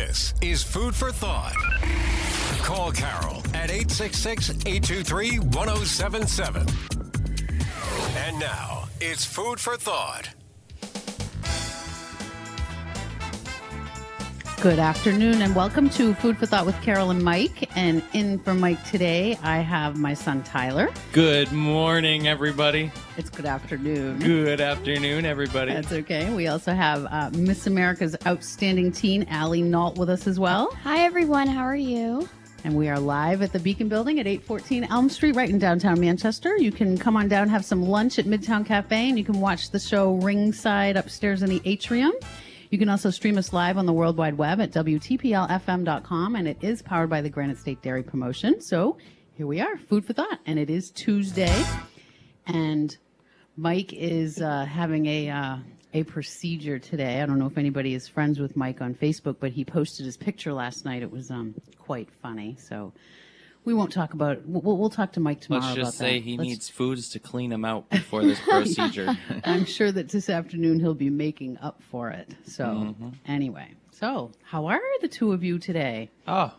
This is Food for Thought. Call Carol at 866-823-1077. And now, it's Food for Thought. Good afternoon and welcome to Food for Thought with Carol and Mike. And in for Mike today, I have my son Tyler. Good morning, everybody. It's good afternoon. Good afternoon, everybody. That's okay. We also have Miss America's outstanding teen, Allie Nault, with us as well. Hi, everyone. How are you? And we are live at the Beacon Building at 814 Elm Street, right in downtown Manchester. You can come on down, have some lunch at Midtown Cafe, and you can watch the show ringside upstairs in the atrium. You can also stream us live on the World Wide Web at WTPLFM.com, and it is powered by the Granite State Dairy Promotion. So here we are, Food for Thought, and it is Tuesday, and Mike is having a procedure today. I don't know if anybody is friends with Mike on Facebook, but he posted his picture last night. It was quite funny, so we won't talk about it. We'll talk to Mike tomorrow about that. Let's just say he needs foods to clean him out before this procedure. I'm sure that this afternoon he'll be making up for it. So anyway, so how are the two of you today? Oh,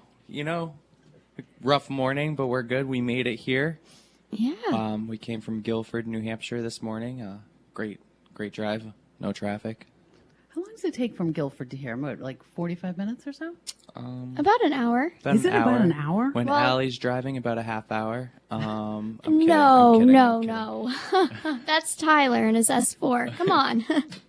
rough morning, but we're good. We made it here. Yeah. We came from Guilford, New Hampshire this morning. Great drive. No traffic. How long does it take from Guilford to here? What, like 45 minutes or so? About an hour. Is it about an hour? When Allie's driving, about a half hour. I'm kidding, No. I'm kidding. That's Tyler and his S4. Come on.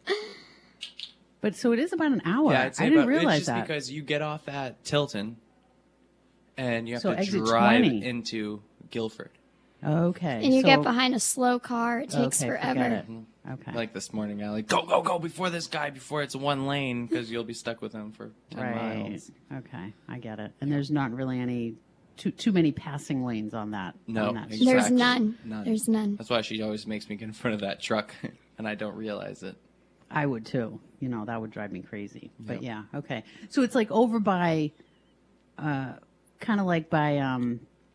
But so it is about an hour. Yeah, I didn't realize it's just that. because you get off at Tilton, and you have So to exit drive 20. into Guilford. Okay. And you so, get behind a slow car. It takes okay, forever. forget it. Okay. Like this morning, Allie, go before this guy, before it's one lane, because you'll be stuck with him for 10 miles. Okay, I get it. And there's not really any too many passing lanes on that. No, on that exactly. There's stretch. none. There's none. That's why she always makes me get in front of that truck, and I don't realize it. I would too. That would drive me crazy. But yeah, okay. So it's like over by, kind of like by,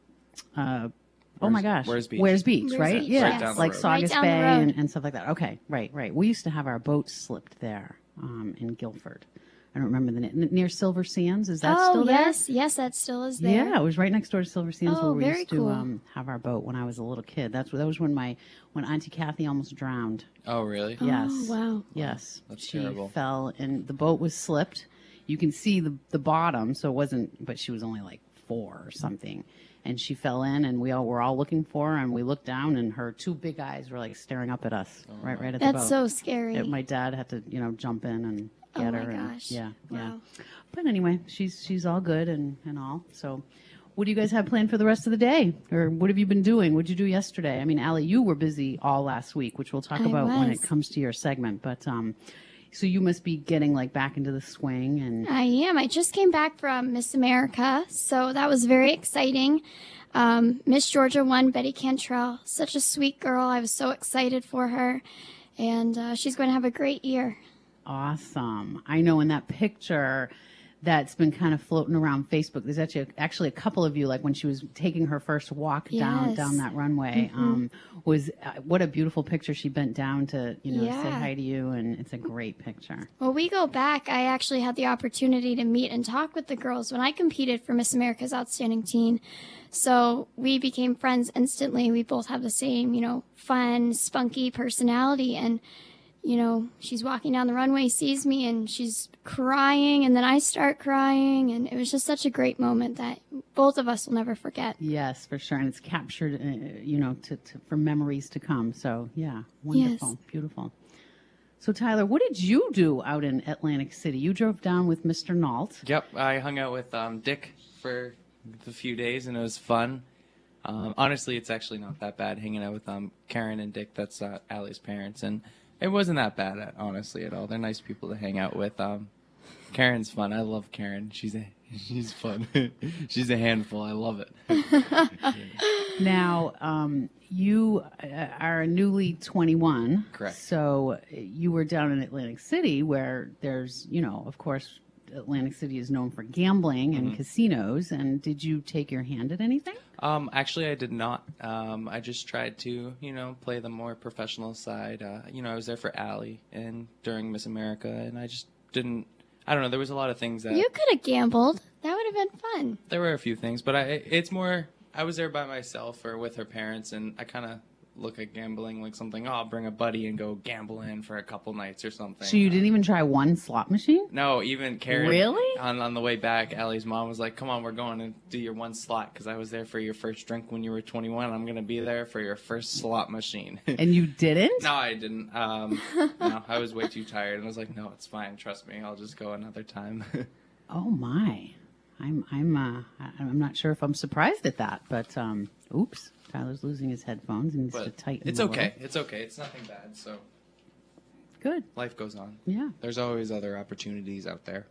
oh my gosh. Where's Beach? Where's Beach, Where's right? Beach, Yeah. right down the Like road. Saugus Right down the Bay road. and stuff like that. Okay, right. We used to have our boat slipped there in Guilford. I don't remember the name. Near Silver Sands. Is that still there? Yes, that still is there. Yeah, it was right next door to Silver Sands Oh, where we very used to cool. have our boat when I was a little kid. That was when Auntie Kathy almost drowned. Oh, really? Yes. Oh, wow. Yes. That's she terrible. fell and the boat was slipped. You can see the bottom, so it wasn't, but she was only like 4 or something. And she fell in and we all were all looking for her and we looked down and her 2 big eyes were like staring up at us right at the boat. That's so scary. My dad had to, jump in and get her. my and- gosh. yeah. Wow. But anyway, she's all good and all. So what do you guys have planned for the rest of the day? Or what have you been doing? What did you do yesterday? I mean, Allie, you were busy all last week, which we'll talk I about when it was. comes to your segment. But so you must be getting like back into the swing and I am. I just came back from Miss America, so that was very exciting. Miss Georgia won, Betty Cantrell. Such a sweet girl. I was so excited for her. And she's going to have a great year. awesome. I know in that picture that's been kind of floating around Facebook. There's actually a couple of you, like when she was taking her first walk down Yes. that runway. Was what a beautiful picture. She bent down to say Yeah. hi to you, and it's a great picture. Well, we go back. I actually had the opportunity to meet and talk with the girls when I competed for Miss America's Outstanding Teen. So we became friends instantly. We both have the same, fun, spunky personality. And, she's walking down the runway, sees me, and she's crying. And then I start crying. And it was just such a great moment that both of us will never forget. Yes, for sure, and it's captured, for memories to come. So yeah, wonderful, Yes. beautiful. So Tyler, what did you do out in Atlantic City? You drove down with Mr. Nault. Yep, I hung out with Dick for a few days, and it was fun. Honestly, it's actually not that bad hanging out with Karen and Dick. That's Allie's parents, and it wasn't that bad, honestly, at all. They're nice people to hang out with. Karen's fun. I love Karen. She's fun. She's a handful. I love it. Now, you are newly 21. Correct. So you were down in Atlantic City where there's, of course, Atlantic City is known for gambling and casinos. And did you take your hand at anything? Actually, I did not. I just tried to, play the more professional side. I was there for Allie and during Miss America, and I just didn't. I don't know. There was a lot of things that You could have gambled. That would have been fun. there were a few things, but it's more. I was there by myself or with her parents, and I kind of look at gambling like something. Oh, I'll bring a buddy and go gamble in for a couple nights or something. So you didn't even try one slot machine? No, even Karen. Really? On the way back, Allie's mom was like, "Come on, we're going to do your one slot because I was there for your first drink when you were 21. I'm gonna be there for your first slot machine." And you didn't? No, I didn't. No, I was way too tired, and I was like, "No, it's fine. Trust me. I'll just go another time." Oh my. I'm not sure if I'm surprised at that, but oops. Tyler's losing his headphones and needs to But tighten it's them a little. okay. It's okay. It's nothing bad. So Good. life goes on. Yeah. There's always other opportunities out there.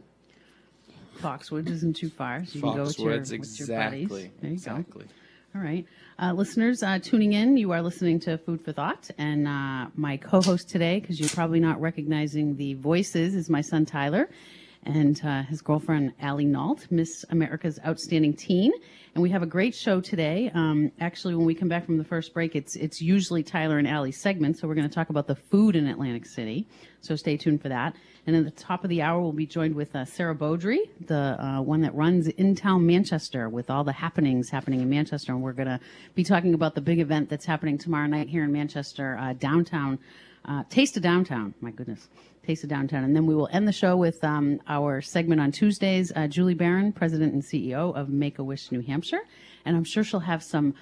Foxwoods isn't too far, so you can go with your, Foxwoods, with your buddies. exactly. There you Exactly. go. All right. Listeners tuning in, you are listening to Food for Thought. And my co-host today, because you're probably not recognizing the voices, is my son Tyler and his girlfriend Allie Nault, Miss America's Outstanding Teen. And we have a great show today. Actually, when we come back from the first break, it's usually Tyler and Allie's segment. So we're going to talk about the food in Atlantic City. So stay tuned for that. And at the top of the hour, we'll be joined with Sarah Beaudry, the one that runs In Town Manchester, with all the happenings happening in Manchester. And we're going to be talking about the big event that's happening tomorrow night here in Manchester, downtown, Taste of Downtown. My goodness. Taste of Downtown. And then we will end the show with our segment on Tuesdays. Julie Barron, President and CEO of Make-A-Wish New Hampshire. And I'm sure she'll have some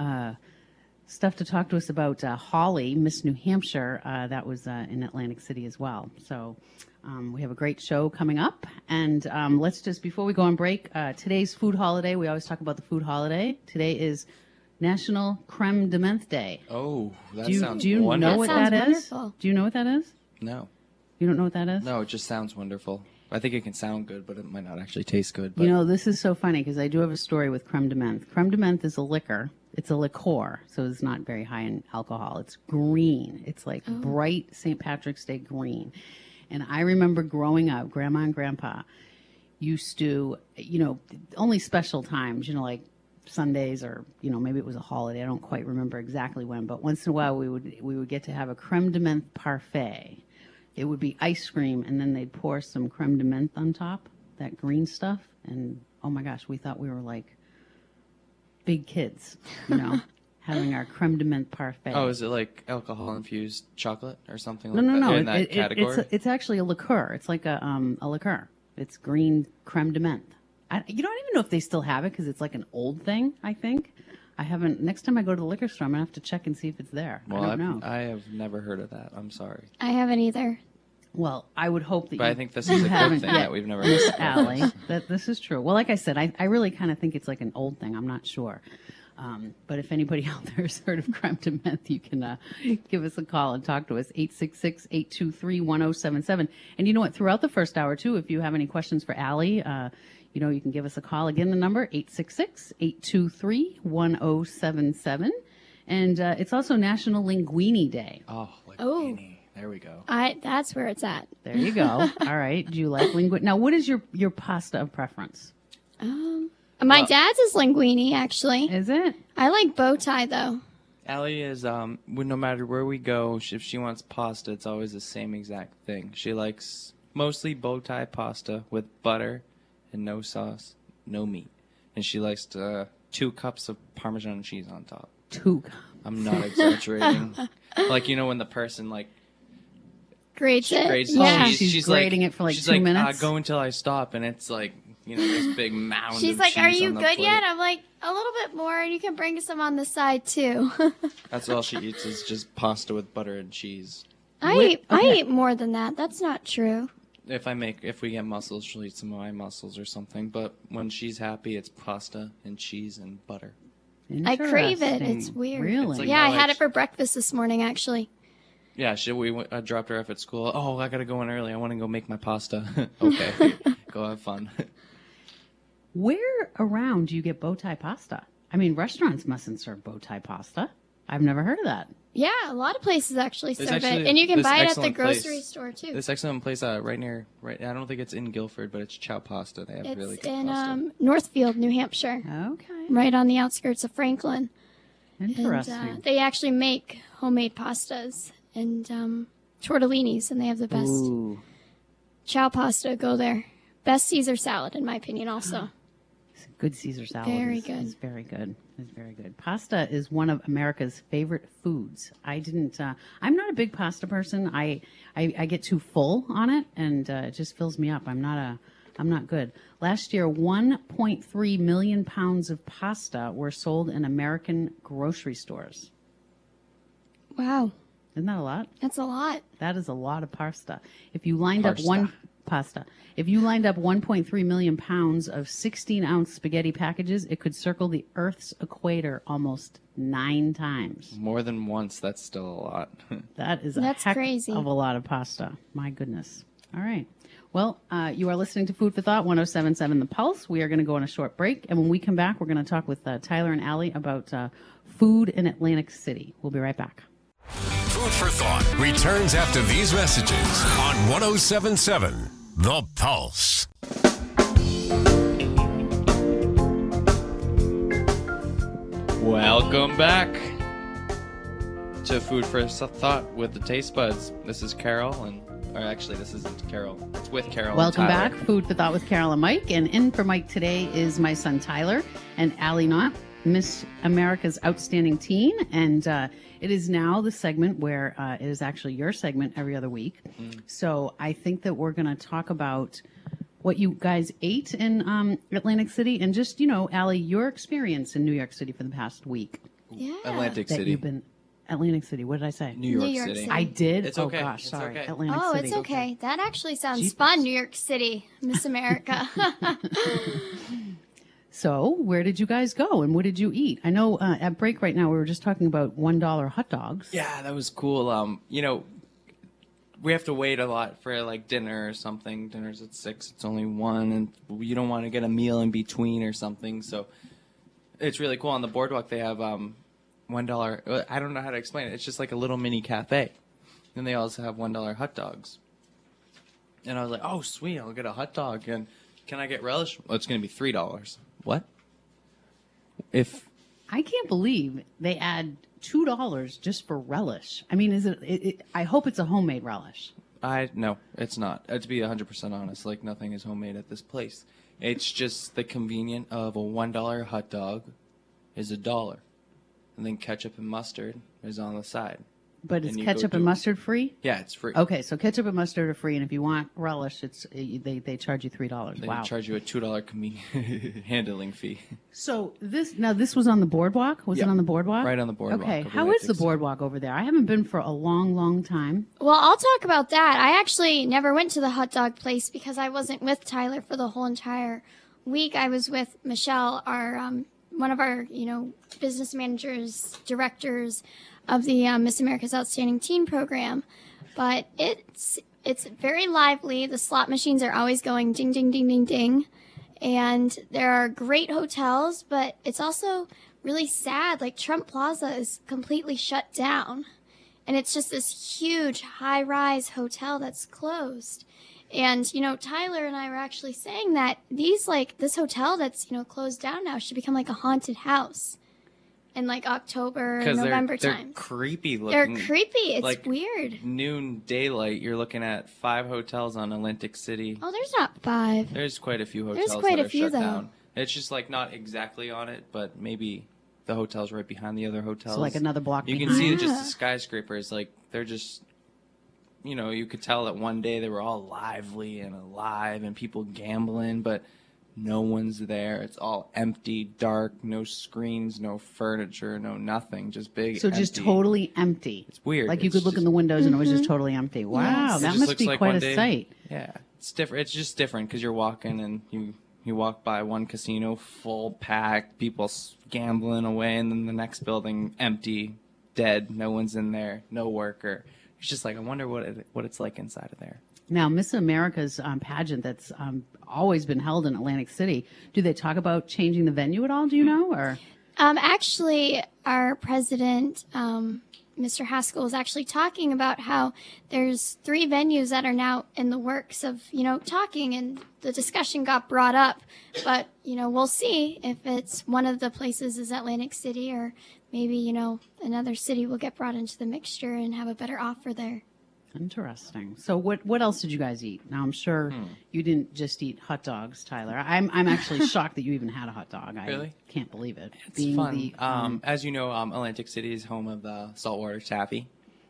stuff to talk to us about Holly, Miss New Hampshire. That was in Atlantic City as well. So we have a great show coming up. And let's just, before we go on break, today's food holiday. We always talk about the food holiday. Today is National Creme de Menthe Day. Oh, that Do you sounds wonderful. know what That that sounds is? wonderful. Do you know what that is? No. You don't know what that is? No, it just sounds wonderful. I think it can sound good, but it might not actually taste good. But You know, this is so funny because I do have a story with creme de menthe. Creme de menthe is a liquor. It's a liqueur, so it's not very high in alcohol. It's green. It's like bright St. Patrick's Day green. And I remember growing up, Grandma and Grandpa used to, only special times, like Sundays or, maybe it was a holiday. I don't quite remember exactly when, but once in a while we would get to have a creme de menthe parfait. It would be ice cream, and then they'd pour some creme de menthe on top, that green stuff. And, oh, my gosh, we thought we were like big kids, having our creme de menthe parfait. oh, is it like alcohol-infused chocolate or something No, like no, that? no. In that category? It's actually a liqueur. It's like a liqueur. It's green creme de menthe. I don't even know if they still have it because it's like an old thing, I think. I haven't. Next time I go to the liquor store, I'm going to have to check and see if it's there. Well, I don't know. I have never heard of that. I'm sorry. I haven't either. Well, I would hope that But you I think this is a good haven't thing yet, that we've never Miss heard of. Allie, that this is true. Well, like I said, I really kind of think it's like an old thing. I'm not sure. But if anybody out there has heard of creme de menthe, you can give us a call and talk to us, 866-823-1077. And you know what? Throughout the first hour, too, if you have any questions for Allie, you can give us a call. Again, the number, 866-823-1077. And it's also National Linguine Day. Oh, like Oh. Beanie. There we go. That's where it's at. There you go. All right. Do you like linguine? Now, what is your pasta of preference? My dad's is linguine, actually. Is it? I like bow tie, though. Allie is, no matter where we go, if she wants pasta, it's always the same exact thing. She likes mostly bow tie pasta with butter and no sauce, no meat. And she likes 2 cups of Parmesan cheese on top. 2. I'm not exaggerating. Like, when the person, Grades it. grades the Yeah. cheese, She's grading it for, like, she's 2 minutes? Go until I stop, and it's like, this big mound She's of like, cheese "Are you on the good plate. yet?" I'm like, "A little bit more, and you can bring some on the side too." That's all she eats is just pasta with butter and cheese. I eat more than that. That's not true. If we get mussels, she'll eat some of my mussels or something. But when she's happy, it's pasta and cheese and butter. I crave it. Interesting. It's weird. Really? It's like- Yeah, I no, had like- it for breakfast this morning, actually. Yeah, I dropped her off at school. Oh, I gotta go in early. I want to go make my pasta. Okay, go have fun. Where around do you get bow tie pasta? I mean, restaurants mustn't serve bow tie pasta. I've never heard of that. Yeah, a lot of places actually There's serve actually it, and you can this buy it at the excellent grocery place. store too. This excellent place right near. I don't think it's in Guilford, but it's Chow Pasta. They have really It's good in pasta. Northfield, New Hampshire, Okay. right on the outskirts of Franklin. Interesting. And they actually make homemade pastas and tortellinis, and they have the best. Ooh. Chow pasta, go there. Best Caesar salad, in my opinion, also. Good Caesar salad. Very is, good. Is very good. It's very good. Pasta is one of America's favorite foods. I'm not a big pasta person. I get too full on it, and it just fills me up. I'm not good. Last year, 1.3 million pounds of pasta were sold in American grocery stores. Wow. Isn't that a lot? That's a lot. That is a lot of pasta. If you lined up 1.3 million pounds of 16-ounce spaghetti packages, it could circle the Earth's equator almost 9 times. More than once, that's still a lot. That's crazy. Of a lot of pasta. My goodness. All right. Well, you are listening to Food for Thought, 107.7 The Pulse. We are going to go on a short break, and when we come back, we're going to talk with Tyler and Allie about food in Atlantic City. We'll be right back. Food for Thought returns after these messages on 107.7 The Pulse. Welcome back to Food for Thought with the Taste Buds. This is Carol, or actually, this isn't Carol. It's with Carol. Welcome and Tyler. back, Food for Thought with Carol and Mike. And in for Mike today is my son Tyler and Allie Knott, Miss America's Outstanding Teen. And it is now the segment where it is actually your segment every other week. So I think that we're going to talk about what you guys ate in Atlantic City and just, Allie, your experience in New York City for the past week. Yeah. Atlantic That City. you've been Atlantic City. What did I say? New York York City. City. I did? It's Oh, okay. gosh, It's sorry. okay. Atlantic Oh, City. it's okay. That actually sounds Jeepers. fun, New York City, Miss America. So, where did you guys go and what did you eat? I know at break right now we were just talking about $1 hot dogs. Yeah, that was cool. We have to wait a lot for like dinner or something. Dinner's at 6. It's only 1, and you don't want to get a meal in between or something. So it's really cool. On the boardwalk, they have $1. I don't know how to explain it. It's just like a little mini cafe. And they also have $1 hot dogs. And I was like, oh, sweet, I'll get a hot dog. And can I get relish? Well, it's going to be $3. What? If I can't believe they add $2 just for relish. I mean, is it I hope it's a homemade relish. No, it's not. To be 100% honest, like nothing is homemade at this place. It's just the convenient of a $1 hot dog is $1, and then ketchup and mustard is on the side. But is And you go ketchup do- and mustard free? Yeah, it's free. Okay, so ketchup and mustard are free, and if you want relish, they charge you $3. They Wow. charge you a $2 convenient handling fee. So this was on the boardwalk? Was it Yep. on the boardwalk? Right on the boardwalk Okay, of how is Atlantic the City. boardwalk over there? I haven't been for a long, long time. Well, I'll talk about that. I actually never went to the hot dog place because I wasn't with Tyler for the whole entire week. I was with Michelle, our one of our business managers, directors of the Miss America's Outstanding Teen program. But it's very lively. The slot machines are always going ding, ding, ding, ding, ding. And there are great hotels, but it's also really sad. Like Trump Plaza is completely shut down. And it's just this huge high-rise hotel that's closed. And, Tyler and I were actually saying that this hotel that's, closed down now should become like a haunted house in like October, Because November they're time. creepy They're looking. creepy. It's like weird. Noon daylight, you're looking at 5 hotels on Atlantic City. Oh, there's not 5. There's quite a few There's hotels quite that a are few, shut though. down. It's just like not exactly on it, but maybe the hotel's right behind the other hotels. So like another block You can behind. see Yeah. just the skyscrapers. Like they're just, you could tell that one day they were all lively and alive and people gambling, but no one's there. It's all empty, dark, no screens, no furniture, no nothing, just big. So just empty. totally empty. It's weird. Like you It's could look in just- the windows and it was just totally empty. Wow, Yes. It that just must looks be like quite one a day- sight. Yeah, it's different. It's just different because you're walking and you walk by one casino full packed, people gambling away, and then the next building empty, dead, no one's in there, no worker. It's just like I wonder what it's like inside of there. Now, Miss America's pageant that's always been held in Atlantic City. Do they talk about changing the venue at all? Do you know? Or Actually, our president, Mr. Haskell, was actually talking about how there's 3 venues that are now in the works of, talking, and the discussion got brought up. But, we'll see if it's one of the places is Atlantic City, or maybe, another city will get brought into the mixture and have a better offer there. Interesting. So what else did you guys eat? Now I'm sure you didn't just eat hot dogs, Tyler. I'm actually shocked that you even had a hot dog. I Really? can't believe it. It's fun. As you know, Atlantic City is home of the saltwater taffy.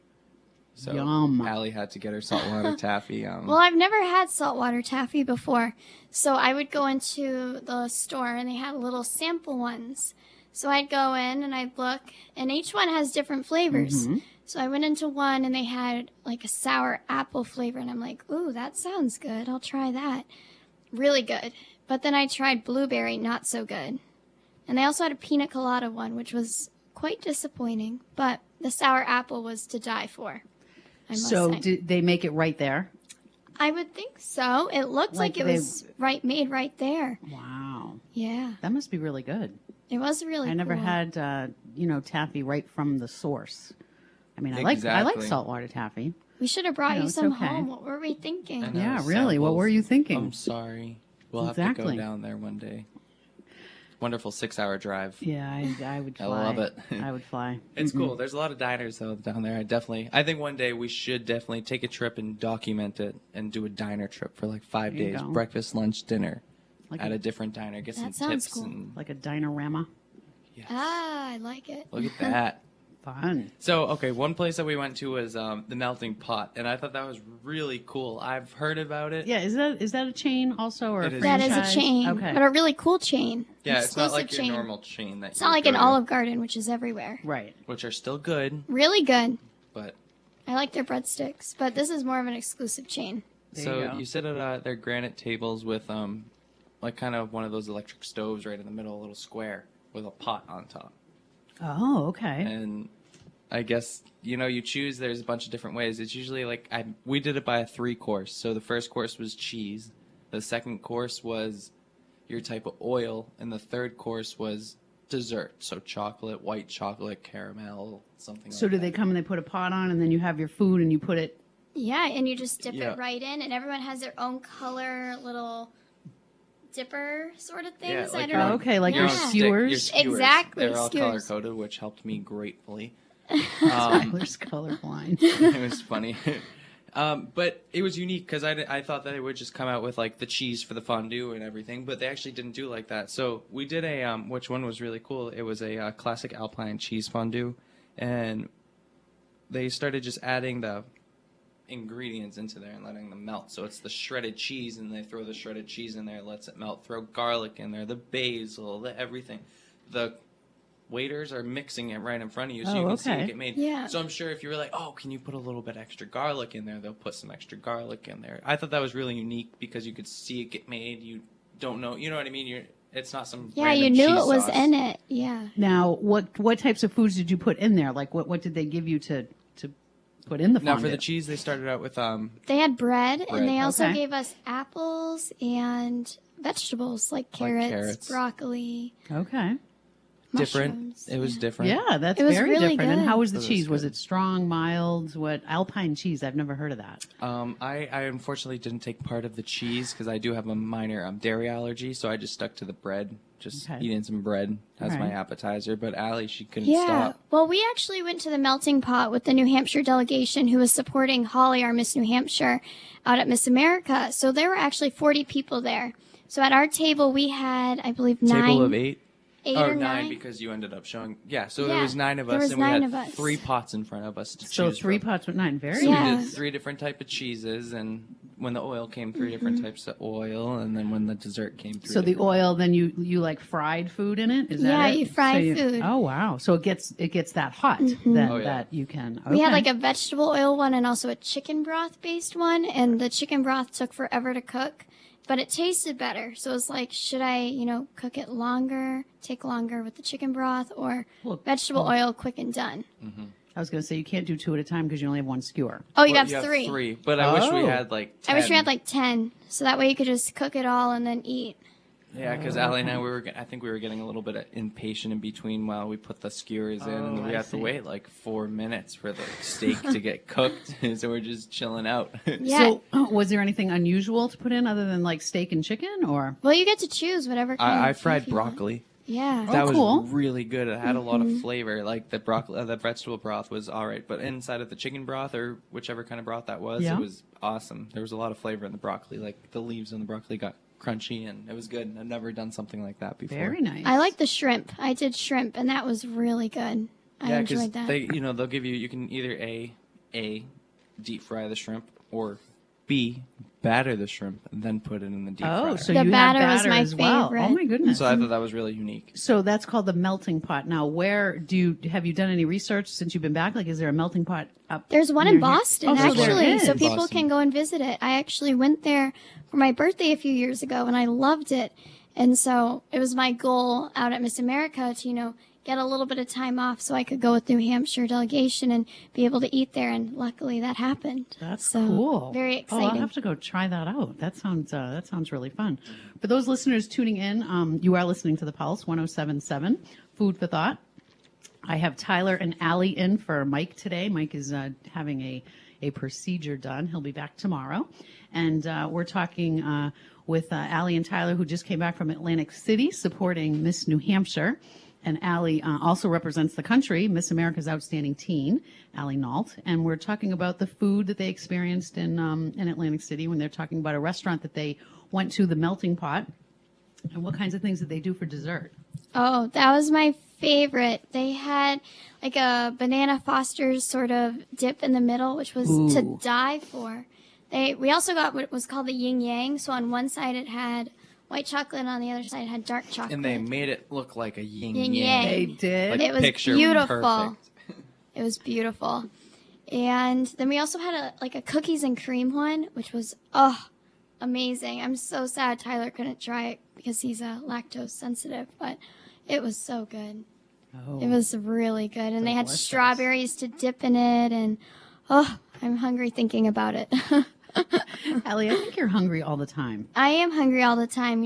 So Yum. Allie had to get her saltwater taffy. Well, I've never had saltwater taffy before. So I would go into the store and they had little sample ones. So I'd go in and I'd look, and each one has different flavors. So I went into one and they had like a sour apple flavor, and I'm like, ooh, that sounds good. I'll try that. Really good. But then I tried blueberry, not so good. And they also had a pina colada one, which was quite disappointing. But the sour apple was to die for, I must So say. did they make it right there? I would think so. It looked like it was made right there. Wow. Yeah, That must be really good. it was really I never cool. had taffy right from the source. I mean, I like Exactly. saltwater taffy. We should have brought you it's some okay. home. What were we thinking? I know, Yeah, really. What samples. were you thinking? I'm sorry. We'll have to Exactly. go down there one day. Wonderful 6-hour drive. Yeah, I would fly. I love it. I would fly. It's cool. There's a lot of diners though down there. I think one day we should definitely take a trip and document it and do a diner trip for like 5 There you days. go. Breakfast, lunch, dinner Like at a- a different diner. Get some That sounds tips cool. and Like a dinorama. yes. Ah, I like it. Look at that. Fun. So, okay, one place that we went to was the Melting Pot, and I thought that was really cool. I've heard about it. Yeah, is that a chain also or a It is. That is franchise? a chain, Okay. but a really cool chain. Yeah, it's not Exclusive like chain. your normal chain that It's not like an Olive Garden, which is everywhere. Right. which are still good, Really good. but I like their breadsticks, but this is more of an exclusive chain. There so you go. you sit at their granite tables with like kind of one of those electric stoves right in the middle, a little square with a pot on top. Oh, okay. And I guess you choose. There's a bunch of different ways. It's usually like we did it by a 3-course. So the first course was cheese, the second course was your type of oil, and the third course was dessert. So chocolate, white chocolate, caramel, something. So like do that. they come and they put a pot on and then you have your food and you put it? Yeah, and you just dip Yeah. it right in, and everyone has their own color little dipper sort of things. Yeah, I like don't know. Oh, okay, like your Yeah. skewers. Your skewers. Exactly, They're all skewers. color coded, which helped me gratefully. Tyler's colorblind. It was funny. But it was unique because I thought that it would just come out with like the cheese for the fondue and everything, but they actually didn't do like that. So we did a which one was really cool. It was a classic Alpine cheese fondue, and they started just adding the ingredients into there and letting them melt. So it's the shredded cheese, and they throw the shredded cheese in there, lets it melt. Throw garlic in there, the basil, the everything. The waiters are mixing it right in front of you, so you Oh, can see okay. it get made. Yeah. So I'm sure if you were like, oh, can you put a little bit extra garlic in there, they'll put some extra garlic in there. I thought that was really unique because you could see it get made. You don't know, you know what I mean? It's not some Yeah, random you knew cheese it was sauce. in it. Yeah. Now, what types of foods did you put in there? Like what did they give you to put in the Now fondue? for the cheese, they started out with They had bread, Bread. and they also Okay. gave us apples and vegetables like carrots, carrots. broccoli, Okay. different. mushrooms. It was different. Yeah, that's It was very really different. And good. how was the It was cheese? Was good. it strong, mild? What Alpine cheese? I've never heard of that. I unfortunately didn't take part of the cheese because I do have a minor dairy allergy, so I just stuck to the bread. Just Okay. eating some bread as my Alright. appetizer. But Allie, she couldn't Yeah. stop. Well, we actually went to the Melting Pot with the New Hampshire delegation who was supporting Holly, our Miss New Hampshire, out at Miss America. So there were actually 40 people there. So at our table, we had, I believe, Table of 8. eight or or nine nine. because you ended up showing. Yeah, so Yeah, there was 9 of there us, was and we 9 had of us. 3 pots in front of us to So choose 3 from. pots with 9. Very So Yeah. we did 3 different type of cheeses, and when the oil came, 3 different types of oil, and then when the dessert came, 3 So the different- oil, then you like fried food in it? Is that Yeah, it? you fry So food. Oh wow! So it gets that hot that Oh, yeah. that you can. We had okay. like a vegetable oil one and also a chicken broth based one, and the chicken broth took forever to cook, but it tasted better. So it was like, should I, cook it longer, take longer with the chicken broth, or Well, vegetable oil, quick and done? I was going to say you can't do 2 at a time because you only have 1 skewer. Oh, you Well, have 3. But I wish we Oh. had like 10. I wish we had like 10, so that way you could just cook it all and then eat. Yeah, because Allie and I, I think we were getting a little bit impatient in between while we put the skewers in, and then we I had to see. wait like 4 minutes for the steak to get cooked, so we're just chilling out. Yeah. So was there anything unusual to put in other than like steak and chicken or? Well, you get to choose whatever kind I of fried beef you want. broccoli. Yeah. That was cool. really good. It had a lot of flavor. Like the broccoli, the vegetable broth was all right, but inside of the chicken broth or whichever kind of broth that was, Yeah. it was awesome. There was a lot of flavor in the broccoli. Like the leaves on the broccoli got crunchy, and it was good. I've never done something like that before. Very nice. I like the shrimp. I did shrimp, and that was really good. I Yeah, because enjoyed that. they'll give you can either A, deep fry the shrimp, or B, batter the shrimp and then put it in the deep fryer. so The you batter have was batter my as well. favorite. Oh my goodness. So I thought that was really unique. So that's called the melting pot. Now, have you done any research since you've been back? Like, is there a melting pot up? There's one near in here? Boston, Oh, so there actually, is. so people Boston. can go and visit it. I actually went there for my birthday a few years ago, and I loved it. And so it was my goal out at Miss America to, get a little bit of time off so I could go with New Hampshire delegation and be able to eat there. And luckily that happened. That's So, cool. very Oh, exciting. I'll have to go try that out. That sounds really fun. For those listeners tuning in, you are listening to the Pulse 107.7 Food for Thought. I have Tyler and Allie in for Mike today. Mike is having a procedure done. He'll be back tomorrow, and we're talking with Allie and Tyler, who just came back from Atlantic City supporting Miss New Hampshire. And Allie also represents the country, Miss America's Outstanding Teen, Allie Nault. And we're talking about the food that they experienced in Atlantic City when they're talking about a restaurant that they went to, the Melting Pot, and what kinds of things that they do for dessert. Oh, that was my favorite. They had like a banana Foster's sort of dip in the middle, which was to die for. We also got what was called the yin yang. So on one side it had white chocolate, and on the other side it had dark chocolate. And they made it look like a yin Yin yang. yang. They did. Like It was picture beautiful. perfect. It was beautiful. And then we also had a cookies and cream one, which was amazing. I'm so sad Tyler couldn't try it because he's lactose sensitive, but it was so good. Oh. It was really good. And they had Delicious. strawberries to dip in it, and I'm hungry thinking about it. Allie, I think you're hungry all the time. I am hungry all the time.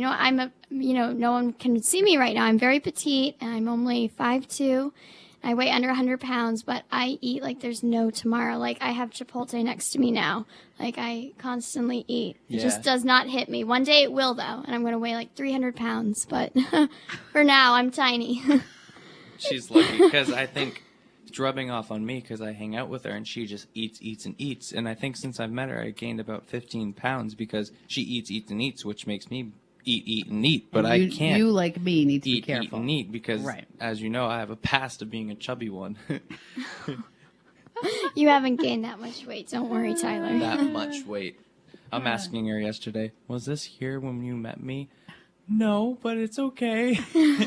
No one can see me right now. I'm very petite, and I'm only 5'2". I weigh under 100 pounds, but I eat like there's no tomorrow. Like, I have Chipotle next to me now. Like, I constantly eat. It Yeah. just does not hit me. One day it will, though, and I'm going to weigh like 300 pounds. But for now, I'm tiny. She's lucky because I think it's rubbing off on me because I hang out with her and she just eats and eats. And I think since I've met her, I gained about 15 pounds because she eats and eats, which makes me eat and eat. But I can't You, like me, need to be eat careful. and eat because, Right. as you know, I have a past of being a chubby one. You haven't gained that much weight. Don't worry, Tyler. That much weight. I'm asking her yesterday, was this here when you met me? No, but it's okay.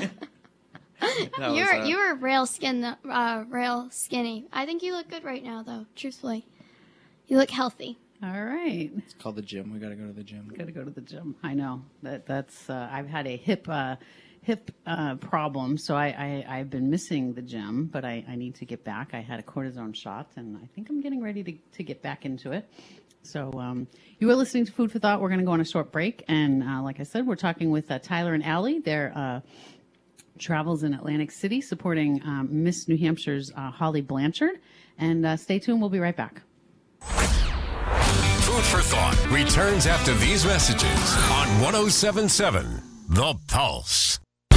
You were rail skinny. I think you look good right now, though. Truthfully, you look healthy. All right. It's called the gym. We got to go to the gym. Got to go to the gym. I know that's. I've had a hip problem, so I've been missing the gym, but I need to get back. I had a cortisone shot, and I think I'm getting ready to get back into it. So you are listening to Food for Thought. We're going to go on a short break, and like I said, we're talking with Tyler and Allie. They're travels in Atlantic City supporting Miss New Hampshire's Holly Blanchard. And stay tuned. We'll be right back. Food for Thought returns after these messages on 107.7 The Pulse.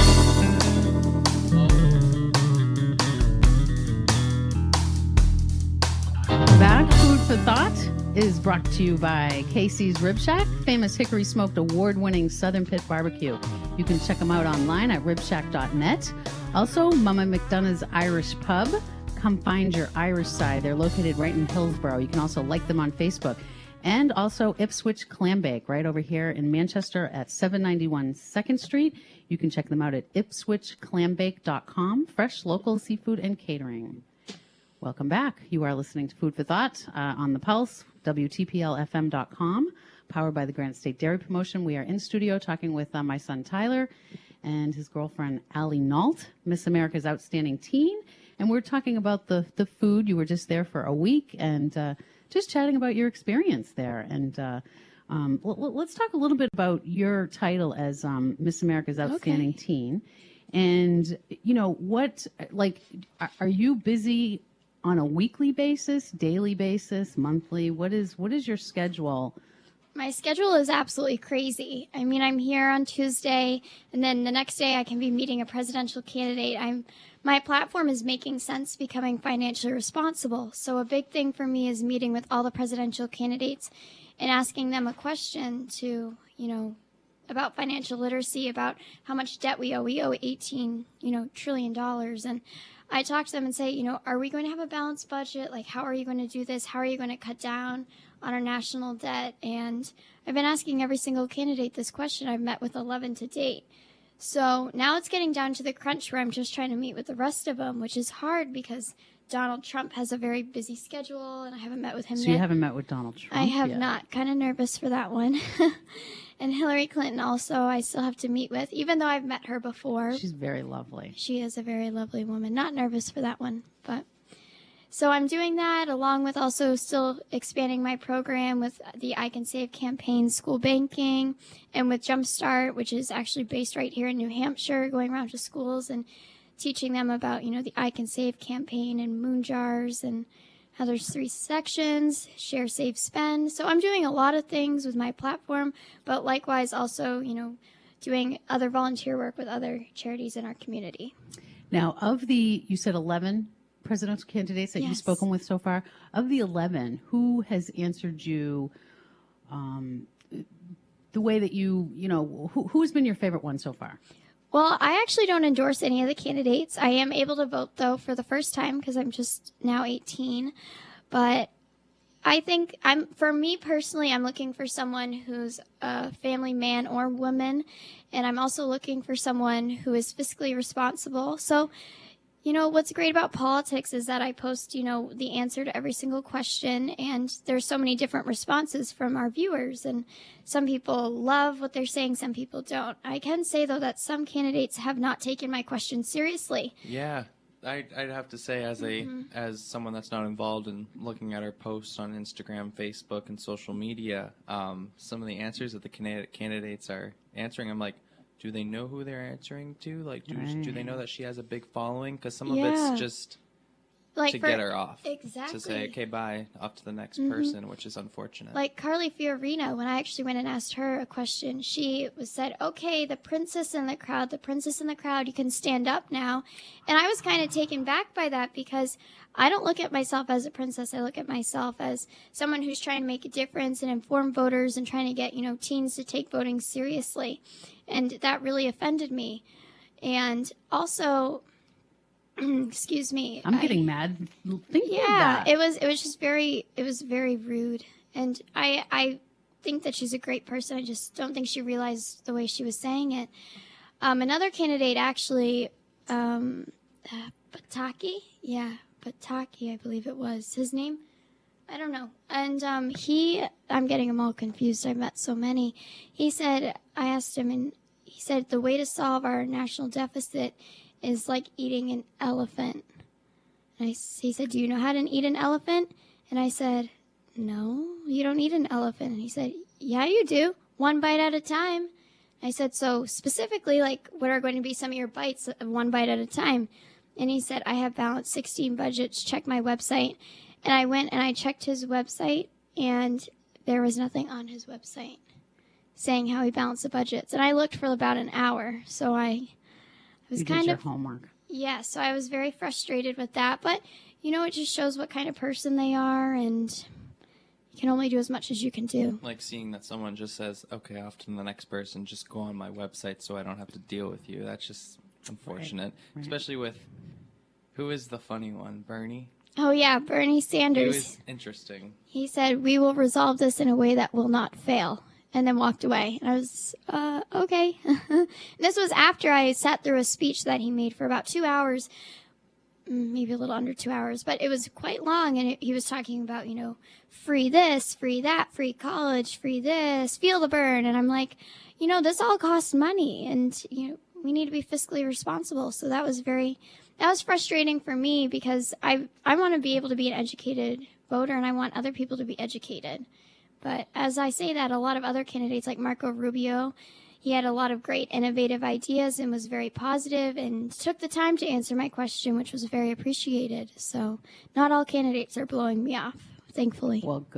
Back. Food for Thought is brought to you by Casey's Rib Shack, famous hickory smoked award-winning Southern Pit barbecue. You can check them out online at ribshack.net. Also, Mama McDonough's Irish Pub. Come find your Irish side. They're located right in Hillsborough. You can also like them on Facebook. And also Ipswich Clam Bake right over here in Manchester at 791 2nd Street. You can check them out at ipswichclambake.com. Fresh local seafood and catering. Welcome back. You are listening to Food for Thought on the Pulse, WTPLFM.com, powered by the Granite State Dairy Promotion. We are in studio talking with my son Tyler and his girlfriend Allie Nault, Miss America's Outstanding Teen. And we're talking about the food. You were just there for a week and just chatting about your experience there. And let's talk a little bit about your title as Miss America's Outstanding Teen. And, are you busy on a weekly basis, daily basis, monthly? What is your schedule My schedule is absolutely crazy. I mean, I'm here on Tuesday, and then the next day I can be meeting a presidential candidate. My platform is making sense, becoming financially responsible. So a big thing for me is meeting with all the presidential candidates and asking them a question to, about financial literacy, about how much debt we owe. We owe $18, trillion. And I talk to them and say, are we going to have a balanced budget? Like, how are you going to do this? How are you going to cut down on our national debt? And I've been asking every single candidate this question. I've met with 11 to date. So now it's getting down to the crunch where I'm just trying to meet with the rest of them, which is hard because Donald Trump has a very busy schedule, and I haven't met with him yet. So you haven't met with Donald Trump I have yet. not. Kind of nervous for that one. And Hillary Clinton also I still have to meet with, even though I've met her before. She's very lovely. She is a very lovely woman. Not nervous for that one, but... So I'm doing that along with also still expanding my program with the I Can Save campaign, school banking, and with Jumpstart, which is actually based right here in New Hampshire, going around to schools and teaching them about, the I Can Save campaign and moon jars and how there's 3 sections, share, save, spend. So I'm doing a lot of things with my platform, but likewise also, doing other volunteer work with other charities in our community. Now, you said 11 presidential candidates that you've spoken with so far. Of the 11, who has answered you the way that who's been your favorite one so far? Well, I actually don't endorse any of the candidates. I am able to vote, though, for the first time because I'm just now 18. But I think for me personally, I'm looking for someone who's a family man or woman. And I'm also looking for someone who is fiscally responsible. So, what's great about politics is that I post, the answer to every single question, and there's so many different responses from our viewers, and some people love what they're saying, some people don't. I can say, though, that some candidates have not taken my question seriously. Yeah, I'd have to say as someone that's not involved in looking at our posts on Instagram, Facebook, and social media, some of the answers that the candidates are answering, I'm like, do they know who they're answering to? Like, do they know that she has a big following? Because some of it's just to get her off. Exactly. To say, okay, bye, off to the next person, which is unfortunate. Like Carly Fiorina, when I actually went and asked her a question, she said, okay, the princess in the crowd, you can stand up now. And I was kind of taken back by that because I don't look at myself as a princess. I look at myself as someone who's trying to make a difference and inform voters and trying to get, teens to take voting seriously. And that really offended me. And also, excuse me. I'm getting mad thinking of that. it was just very rude. And I think that she's a great person. I just don't think she realized the way she was saying it. Another candidate actually, Pataki? Yeah, Pataki, I believe it was his name. I don't know. And I'm getting them all confused. I've met so many. I asked him, and he said, the way to solve our national deficit is like eating an elephant. And he said, do you know how to eat an elephant? And I said, no, you don't eat an elephant. And he said, yeah, you do. 1 bite at a time. I said, so specifically, like, what are going to be some of your bites of 1 bite at a time? And he said, I have balanced 16 budgets. Check my website. And I went and I checked his website, and there was nothing on his website saying how he balanced the budgets. And I looked for about an hour, so I was you kind did of your homework. Yeah, so I was very frustrated with that. But it just shows what kind of person they are, and you can only do as much as you can do. Like seeing that someone just says, okay, off to the next person, just go on my website so I don't have to deal with you. That's just unfortunate, Right. Especially with who is the funny one, Bernie. Oh, yeah, Bernie He Sanders. was interesting. He said, we will resolve this in a way that will not fail, and then walked away. And I was, okay. This was after I sat through a speech that he made for about 2 hours, maybe a little under 2 hours, but it was quite long, and he was talking about, free this, free that, free college, free this, feel the burn. And I'm like, this all costs money, and, we need to be fiscally responsible. So that was frustrating for me because I want to be able to be an educated voter, and I want other people to be educated. But as I say that, a lot of other candidates like Marco Rubio, he had a lot of great innovative ideas and was very positive and took the time to answer my question, which was very appreciated. So not all candidates are blowing me off, thankfully. Well, good.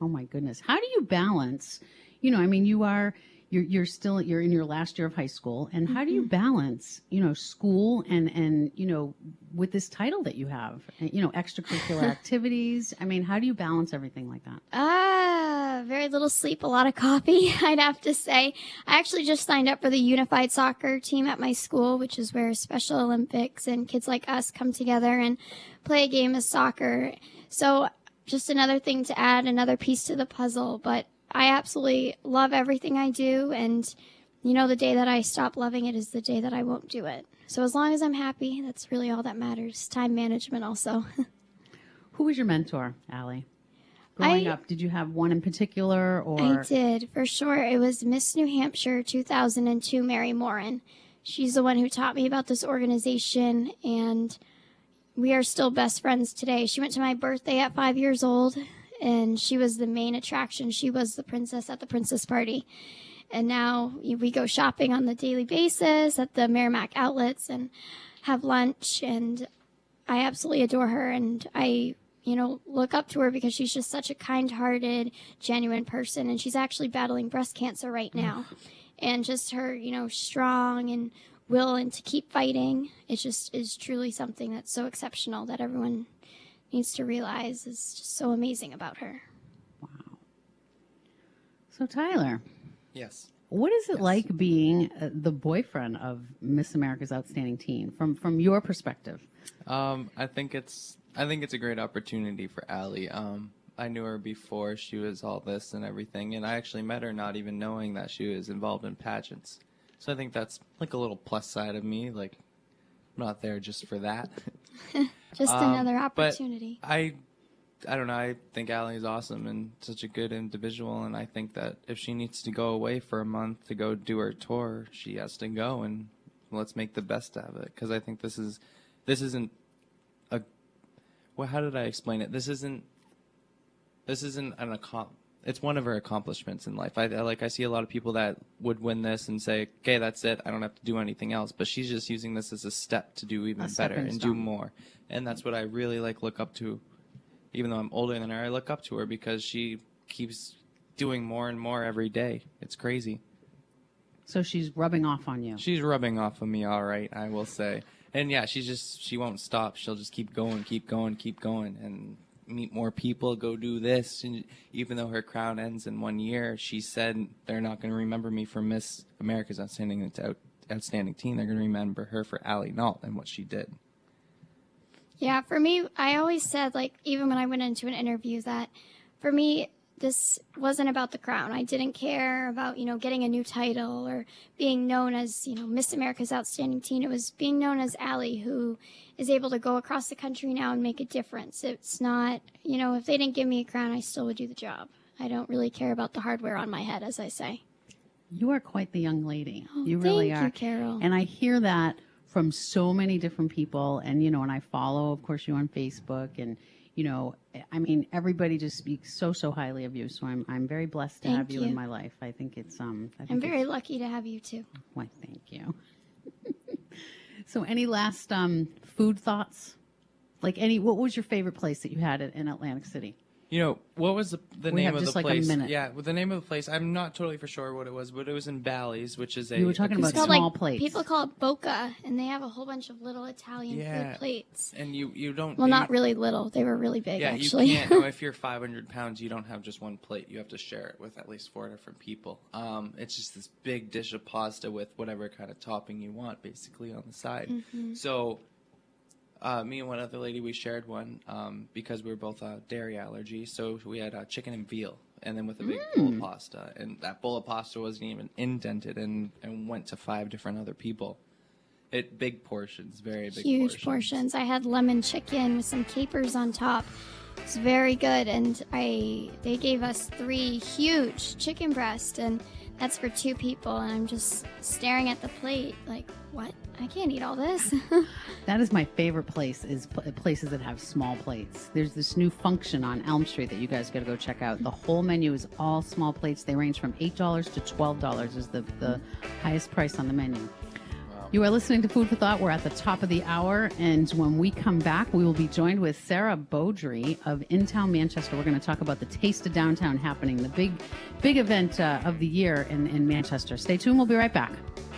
Oh my goodness. How do you balance, I mean, you're in your last year of high school, and how do you balance, school and with this title that you have, extracurricular activities? I mean, how do you balance everything like that? Very little sleep, a lot of coffee, I'd have to say. I actually just signed up for the unified soccer team at my school, which is where Special Olympics and kids like us come together and play a game of soccer. So just another thing to add, another piece to the puzzle, but I absolutely love everything I do, and the day that I stop loving it is the day that I won't do it. So as long as I'm happy, that's really all that matters. Time management also. Who was your mentor, Allie? Growing up, did you have one in particular? Or I did, for sure. It was Miss New Hampshire 2002, Mary Morin. She's the one who taught me about this organization, and we are still best friends today. She went to my birthday at 5 years old, and she was the main attraction. She was the princess at the princess party. And now we go shopping on the daily basis at the Merrimack outlets and have lunch. And I absolutely adore her. And I, look up to her because she's just such a kind-hearted, genuine person. And she's actually battling breast cancer right now. And just her, strong and willing to keep fighting. It just is truly something that's so exceptional that everyone needs to realize is just so amazing about her. Wow. So Tyler. Yes. What is it like being the boyfriend of Miss America's Outstanding Teen from your perspective? I think it's a great opportunity for Allie. I knew her before she was all this and everything, and I actually met her not even knowing that she was involved in pageants. So I think that's like a little plus side of me. Like, I'm not there just for that. Just another opportunity. But I don't know. I think Allie is awesome and such a good individual, and I think that if she needs to go away for a month to go do her tour, she has to go, and let's make the best of it. Because I think this isn't a. Well, how did I explain it? This isn't an it's one of her accomplishments in life. I see a lot of people that would win this and say, okay, that's it. I don't have to do anything else. But she's just using this as a step to do even better and do more. And that's what I really look up to. Even though I'm older than her, I look up to her because she keeps doing more and more every day. It's crazy. So she's rubbing off on you. She's rubbing off on me, all right, I will say. And yeah, she won't stop. She'll just keep going, and meet more people, go do this. And even though her crown ends in 1 year, she said they're not going to remember me for Miss America's Outstanding Teen. They're going to remember her for Allie Nault and what she did. Yeah, for me, I always said, even when I went into an interview, that for me, this wasn't about the crown. I didn't care about, getting a new title or being known as, Miss America's Outstanding Teen. It was being known as Allie, who is able to go across the country now and make a difference. It's not, if they didn't give me a crown, I still would do the job. I don't really care about the hardware on my head, as I say. You are quite the young lady. Oh, you really are. Thank you, Carol. And I hear that from so many different people. And, and I follow, of course, you on Facebook. And, I mean, everybody just speaks so highly of you. So I'm very blessed to have you in my life. I think it's I'm very lucky to have you too. Why, thank you. So any last food thoughts? What was your favorite place that you had in Atlantic City? What was the name of the place? A minute. Yeah, with the name of the place, I'm not totally for sure what it was, but it was in Bally's, which is You were talking about small plates. People call it Boca, and they have a whole bunch of little Italian food plates. And you don't... Well, not really little. They were really big, actually. You can't... if you're 500 pounds, you don't have just one plate. You have to share it with at least 4 different people. It's just this big dish of pasta with whatever kind of topping you want, basically, on the side. Mm-hmm. So... me and one other lady, we shared one because we were both dairy allergy. So we had chicken and veal, and then with a big bowl of pasta. And that bowl of pasta wasn't even indented and went to 5 different other people. Big portions, very big Huge portions. I had lemon chicken with some capers on top. It's very good. And they gave us 3 huge chicken breasts, and that's for 2 people. And I'm just staring at the plate like, what? I can't eat all this. That is my favorite place, is places that have small plates. There's this new function on Elm Street that you guys got to go check out. The whole menu is all small plates. They range from $8 to $12 is the highest price on the menu. Wow. You are listening to Food for Thought. We're at the top of the hour, and when we come back, we will be joined with Sarah Beaudry of In Town Manchester. We're going to talk about the Taste of Downtown happening, the big event of the year in Manchester. Stay tuned. We'll be right back.